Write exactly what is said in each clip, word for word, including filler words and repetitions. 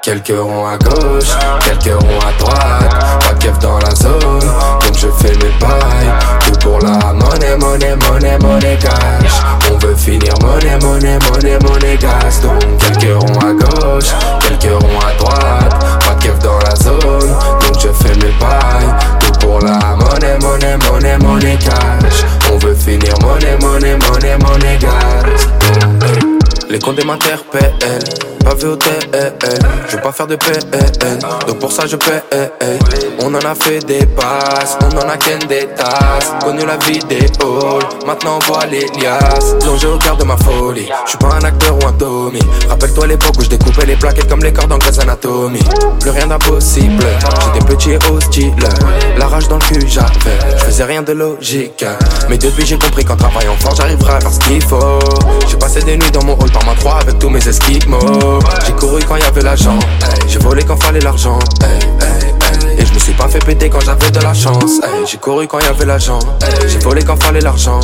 Quelques ronds à gauche, quelques ronds à droite. Pas de keuf dans la zone, donc je fais mes bails. Tout pour la monnaie, monnaie, monnaie, monnaie cash. On veut finir monnaie, monnaie, monnaie, monnaie gas. Donc quelques ronds à gauche, quelques ronds à droite. Pas de keuf dans la zone, donc je fais mes bails. Tout pour la monnaie, monnaie, monnaie, monnaie cash. On veut finir monnaie, monnaie, monnaie, monnaie gas. Les condés m'interpellent, pas vu au T L. Je veux pas faire de P N, donc pour ça je paie. On en a fait des passes, on en a qu'un des tasses. Connu la vie des halls, maintenant on voit les liasses. Plongé au cœur de ma folie, je suis pas un acteur ou un Tommy. Rappelle-toi l'époque où je découpais les plaquettes comme les cordes en Grey's Anatomy. Plus rien d'impossible, j'étais petit et hostile. La rage dans le cul j'avais, je faisais rien de logique. Mais depuis j'ai compris qu'en travaillant fort j'arriverai à faire ce qu'il faut. J'ai passé des nuits dans mon hall par ma trois avec tous mes esquimaux. J'ai couru quand y'avait l'argent, j'ai volé quand fallait l'argent. Et je me suis pas fait péter quand j'avais de la chance. J'ai couru quand y'avait l'argent, j'ai volé quand fallait l'argent.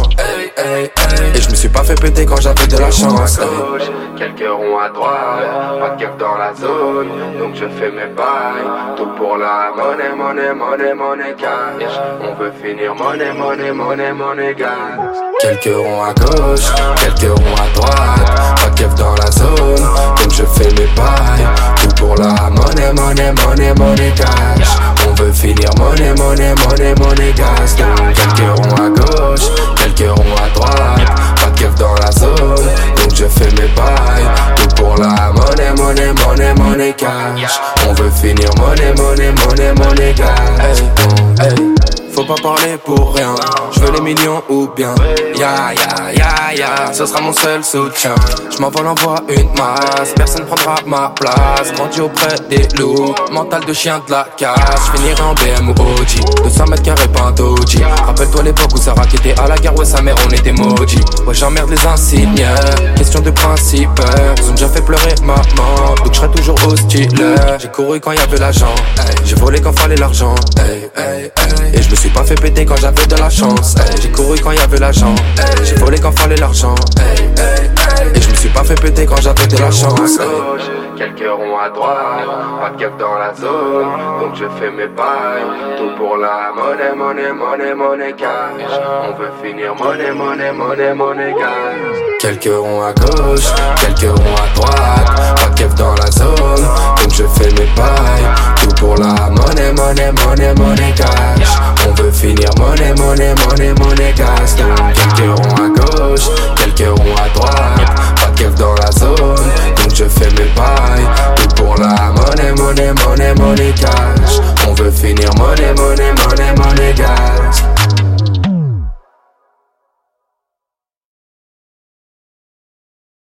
Et je me suis pas fait péter quand j'avais de la chance. Quelques ronds à droite, pas de keuf dans la zone, donc je fais mes bails. Tout pour la monnaie, monnaie, monnaie, monnaie cash. On veut finir monnaie, monnaie, monnaie, monnaie gas. Quelques ronds à gauche, quelques ronds à droite. Pas de keuf dans la zone, donc je fais mes bails. Tout pour la monnaie, monnaie, monnaie, monnaie cash. On veut finir monnaie, monnaie, monnaie, monnaie gas. Donc quelques ronds à gauche, quelques ronds à droite. Pas de keuf dans la zone, donc je fais mes bails. Tout pour la monnaie, monnaie, monnaie, monnaie cash. On veut finir monnaie, monnaie, monnaie, monnaie gas. Hey, hey. Faut pas parler pour rien, je veux les millions ou bien. Ya ya ya ya, ce sera mon seul soutien. Je m'envole, envoie une masse, personne prendra ma place. Grandi auprès des loups, mental de chien de la casse. J'finirai en B M ou O G, deux cents mètres carrés pas un doji. Rappelle-toi l'époque où Sarah qui était à la guerre, ouais sa mère on était maudits. Ouais j'emmerde les insignes, question de principe. Ils ont déjà fait pleurer maman, donc j'serai toujours hostile. J'ai couru quand y'avait l'argent, j'ai volé quand fallait l'argent. Et je me suis pas fait péter quand j'avais de la chance. J'ai couru quand y'avait l'argent, j'ai volé quand fallait l'argent. Et je me suis pas fait péter quand j'avais de la chance. Quelques ronds à droite, pas de keuf dans la zone, donc je fais mes bails. Tout pour la monnaie, monnaie, monnaie, monnaie cash. On veut finir monnaie, monnaie, monnaie, monnaie gas. Quelques ronds à gauche, quelques ronds à droite. Pas de keuf dans la zone, donc je fais mes bails. Tout pour la monnaie, monnaie, monnaie, monnaie cash. On veut finir monnaie, monnaie, monnaie, monnaie gas. Donc